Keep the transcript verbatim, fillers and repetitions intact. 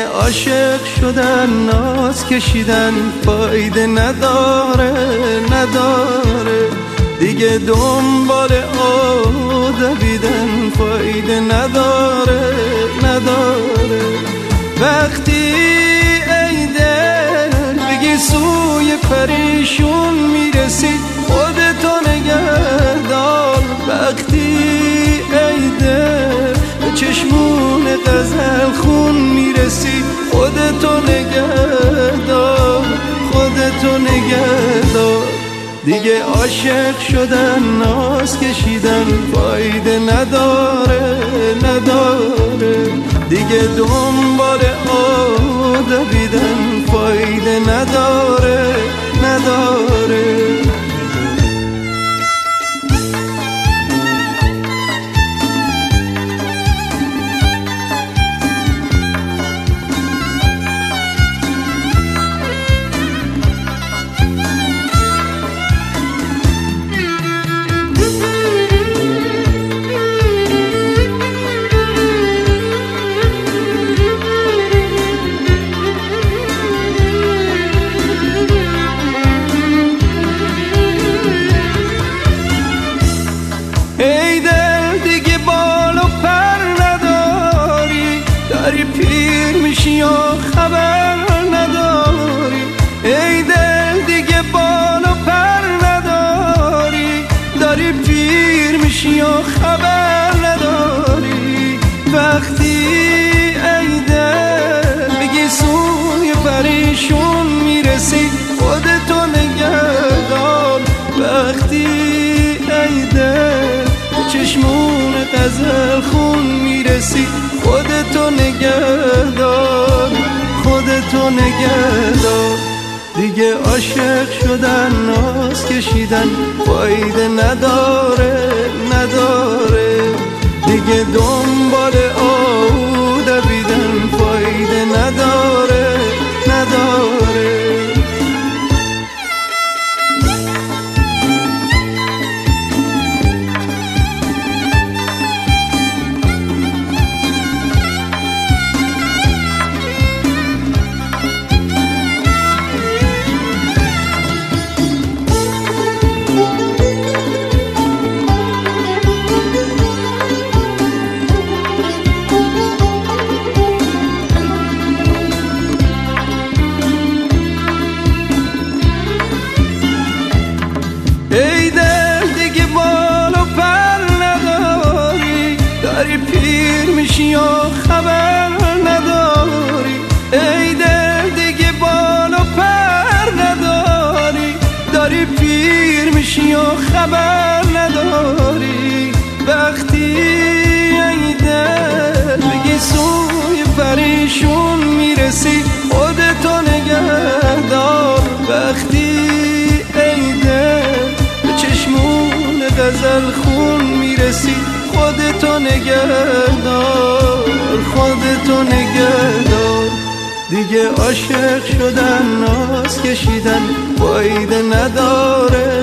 عاشق شدن ناز کشیدن فایده نداره نداره دیگه دنبال آب دویدن فایده نداره نداره وقتی ای دل بگی سوی پریشون میرسی خودتو نگه دار وقتی ای دل به چشمون غزل خون میرسی خودتو نگه دار خودتو نگه دار دیگه عاشق شدن ناز کشیدن فایده نداره نداره دیگه دنبال آب دویدن فایده نداره نداره داری پیر میشی یا خبر نداری ای دل دیگه بال و پر نداری داری پیر میشی یا خبر نداری وقتی ای دل بگی سوی پریشون میرسی خودتو نگه دار وقتی ای دل به چشمون غزل خون میرسی خودتو نگه دار خودتو نگه دار دیگه عاشق شدن ناز کشیدن فایده نداره نداره دیگه دنبال آب دویدن فایده نداره نداره ای دل دیگه بال و پر نداری داری پیر میشی یا خبر نداری ای دل دیگه بال و پر نداری داری پیر میشی یا خبر نداری وقتی ای دل بگی سوی پریشون میرسی خودتو نگه دار وقتی ای دل چشمون غزل خون میرسی خودتو نگه دار خودتو نگه دار دیگه عاشق شدن ناز کشیدن فایده نداره